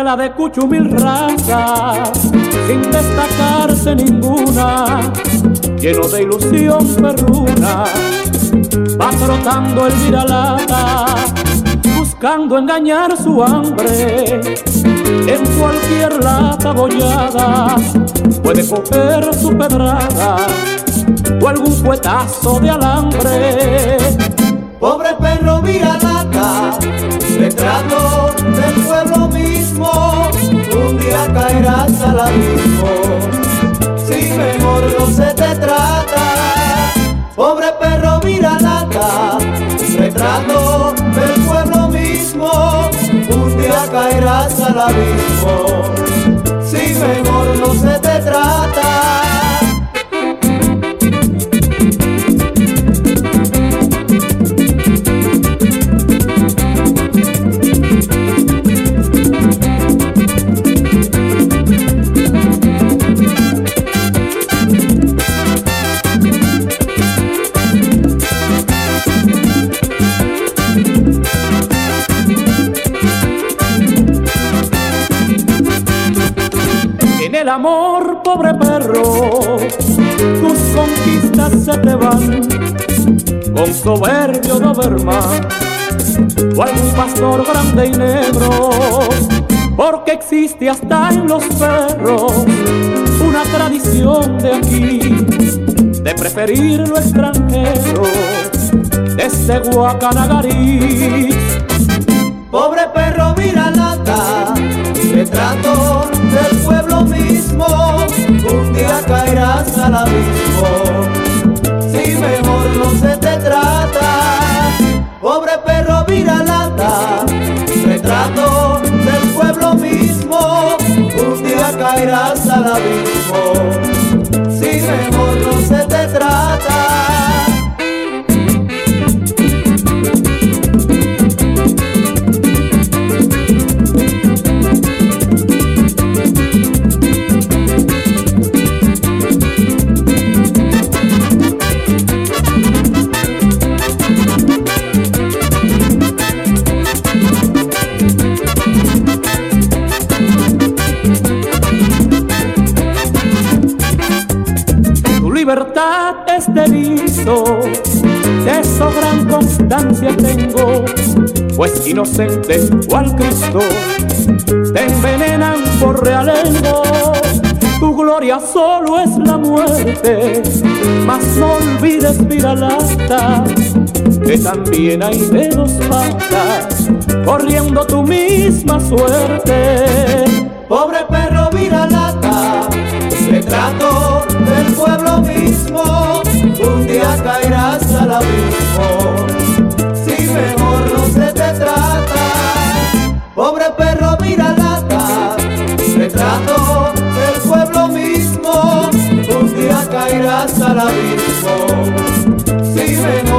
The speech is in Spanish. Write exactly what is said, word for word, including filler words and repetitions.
mezcla de cuchumil razas, sin destacarse ninguna, lleno de ilusión perruna, va trotando el viralata, buscando engañar su hambre. En cualquier lata bollada puede coger su pedrada o algún fuetazo de alambre. Pobre perro viralata, retrato del pueblo mismo, un día caerás al abismo, si mejor no se te trata. Pobre perro viralata, retrato del pueblo mismo, un día caerás al abismo, si mejor no se te trata. El amor, pobre perro, tus conquistas se te van con soberbio Doberman o algún pastor grande y negro, porque existe hasta en los perros una tradición de aquí de preferir lo extranjero desde Guacanagarí. Pobre perro viralata, retrato del pueblo mismo, un día caerás al abismo, si mejor no se te trata. Pobre perro viralata, retrato del pueblo mismo, un día caerás al abismo, si mejor no se te trata. Libertad es delito, de eso gran constancia tengo, pues inocente cual Cristo te envenenan por realengo. Tu gloria solo es la muerte, mas no olvides, viralata, que también hay de dos patas corriendo tu misma suerte. Pobre perro viralata, retrato del pueblo mismo, un día caerás al abismo, si mejor no se te trata. Pobre perro viralata, retrato del pueblo mismo, un día caerás al abismo, si mejor